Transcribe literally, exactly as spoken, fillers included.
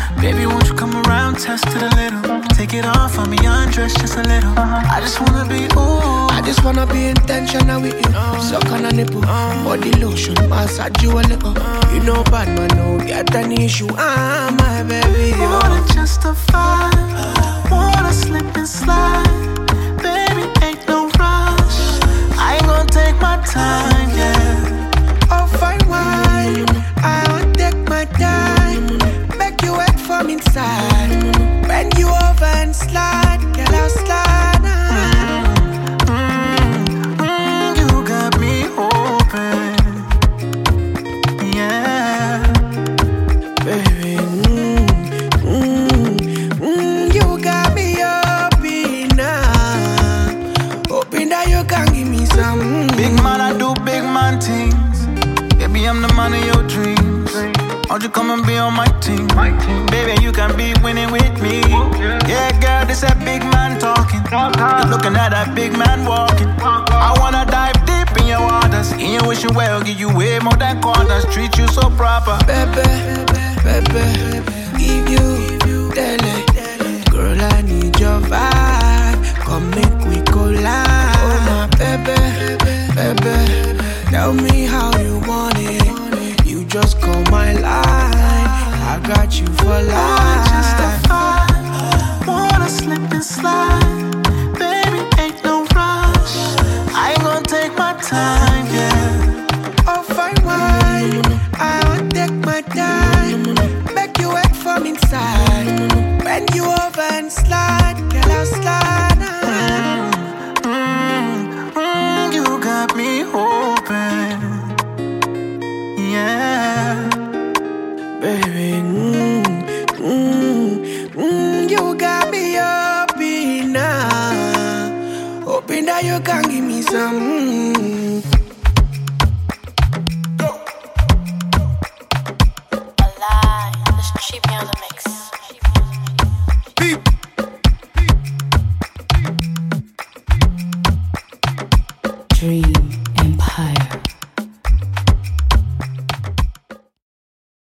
Baby, won't you come around, test it a little. Take it off on me, undress just a little. I just wanna be, ooh, I just wanna be intentional with you. Suck on a nipple, body lotion, massage you a little. You know bad man, no get an issue. Ah, my baby, more than just a vibe. Wanna slip and slide. Baby, ain't no rush. I ain't gonna take my time, yeah. Oh, fine wine, I won't take my time. Make you wet from inside. Bend you over and slide, girl, I'll slide. Mm, mm, you got me open, yeah. Baby, mm, mm, mm, you got me open now. Hoping that you can give me some. Mm. Big man, I do big man things. Baby, I'm the man of your dreams. Won't you come and be on my team? My team. Baby, you can be winning with me. Yeah, girl, this a big man talking. You're looking at that big man walking. I wanna dive deep in your waters. In your wishing well, give you way more than quarters. Treat you so proper. Baby, baby, give you daily. Girl, I need your vibe. Come make we collide. Oh, my baby, baby, tell me how you want it. You just call my line. I got you for life. Just a vibe. Wanna slip and slide. Baby, ain't no rush. I ain't gonna take my time, yeah. Oh, fine wine, I won't take my time. Make you wet from inside. Bend you over and slide, girl, I'll slide. Mm, mm, mm, you got me open, yeah. Baby, mm, mm, mm, you got me open now. Hoping that you can give me some. Mm. Alive, let's cheap me on the mix.